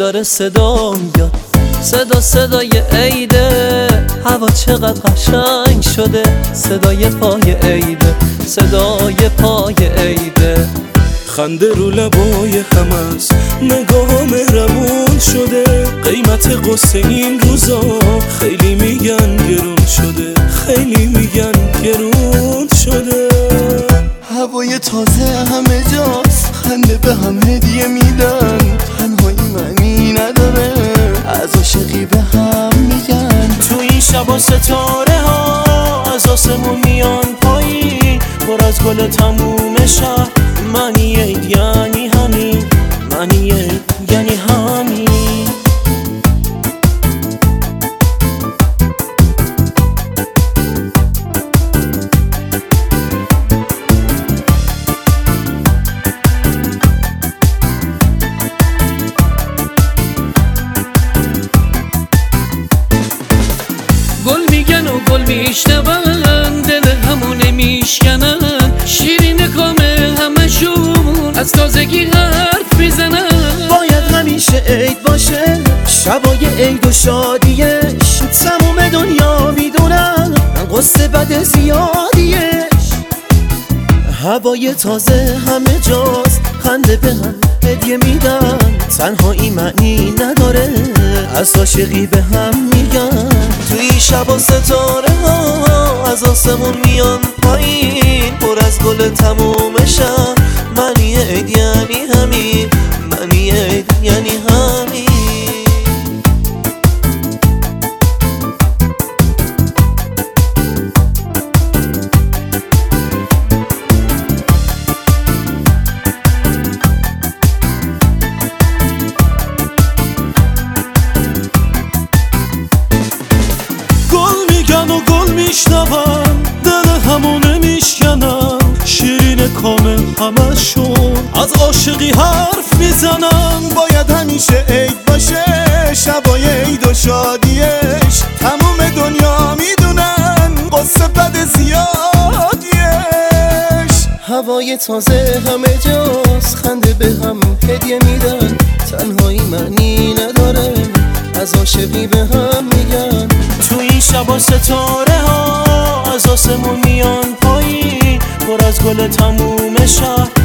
داره صدا میاد، صدای عیده. هوا چقدر قشنگ شده، صدای پای عیده، صدای پای عیده. خنده رو لبای هم است، نگاه مهربون شده. قیمت قصه این روزا خیلی میگن گرون شده، خیلی میگن گرون شده. هوای تازه همه جاست، خنده به هم هدیه میدن. تنهایی معنی نداره، از عاشقی به هم میگن. تو این شبا ستاره ها از آسمون میان پایین، پر از گل تموم شهر. معنی عید یعنی همین، معنی عید یعنی همین. گل میگن و گل میشنون، دل همونه میشکنن. شیرین کامه همشون از تازگی حرف میزنن. باید همیشه عید باشه، شبای عید و شادیش. تموم دنیا میدونن قصه بد زیادیش. هوای تازه همه جاست، خنده به هم هدیه میدن. تنهایی معنی نداره، از عاشقی به هم میگن. توی شبا ستاره ها از آسمون میان پایین، پر از گل تموم شهر. معنی عید یعنی همین، معنی عید یعنی همین. و گل میشنون، دل همونه میشکنن. شیرین کامل همشون از عاشقی حرف میزنن. باید همیشه عید باشه، شبای عید و شادیش. تموم دنیا میدونن قصه بد زیادیش. هوای تازه همه جاست، خنده به هم هدیه میدن. تنهایی معنی نداره، از عاشقی به هم میگن. تو این شبا ستاره ها از آسمون میان پایین، پر از گل تموم شهر.